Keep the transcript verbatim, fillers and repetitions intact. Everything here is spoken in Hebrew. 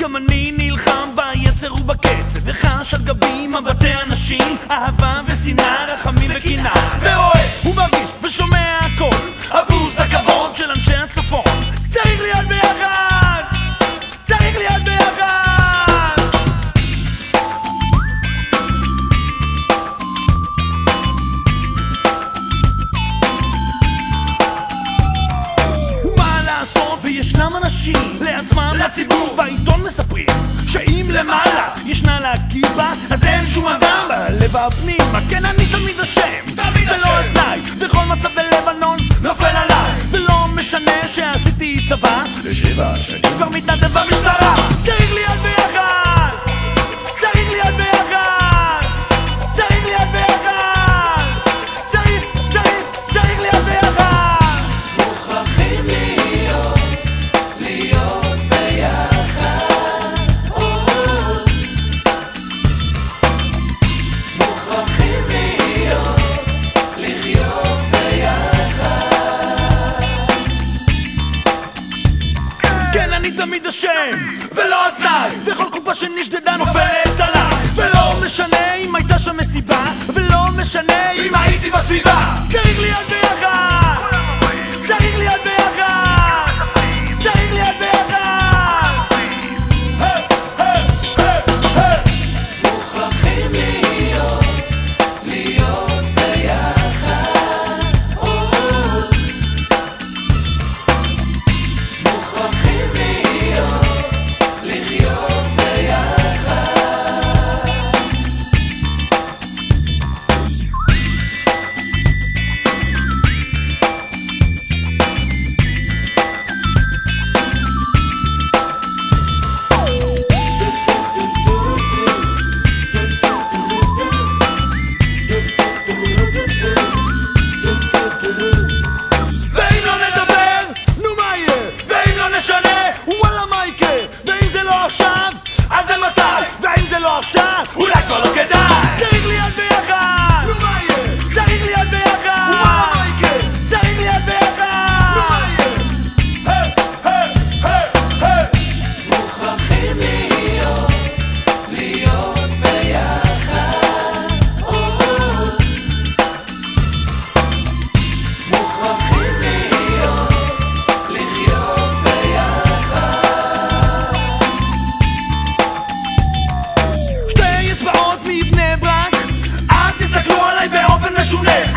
גם אני נלחם ביצר ובקצב, וחש על גבי מבטי אנשים, אהבה ושנאה, רחמים וקנאה, ואוהב ומרגיש ושומע הכל, הבוז הכבוד של אנשי הצפון. צריך להיות ביחד, צריך להיות ביחד. ומה לעשות, וישנם אנשים לעצמם, לציבור בעיתון מספרים שאם למעלה ישנה להגיבה, אז אין שום אדם בלב הפנימה. כן, אני תמיד אשם, ולא אתנאי, וכל מצב בלבנון נופל עליי, ולא משנה שעשיתי צבא לשבע שנים כבר מתנדב במשטרה. צריך להיות ביחד, צריך להיות ביחד, צריך להיות ביחד, צריך, צריך, צריך להיות ביחד. מוכרחים להיות, להיות ביחד. מוכרחים להיות, לחיות ביחד. כן, אני תמיד אשם, ולא התנאי, וכל קופה שנשדדה נופלת עליי, ולא משנה אם הייתה שם מסיבה, ולא משנה אם הייתי בסביבה. צריך להיות ביחד, צריך להיות ביחד, צריך להיות ביחד. היי, היי, היי, היי. מוכרחים להיות, להיות ביחד. מוכרחים להיות, לחיות ביחד. ואם לא נדבר, נו מה יהיה? ואם לא נשנה, וואלה מה יקרה? ואם זה לא עכשיו, אז זה מתי? ואם זה לא עכשיו, אולי כבר לא כדאי. צריך להיות ביחד, נו מה יהיה? צריך להיות ביחד, וואלה מה יקרה? צריך להיות ביחד, נו מה יהיה? היי, היי, היי, היי. מוכרחים להיות, להיות ביחד. מוכרחים להיות, לחיות ביחד. שתי אצבעות מבני ברק, אל תסתכלו עליי באופן משונה.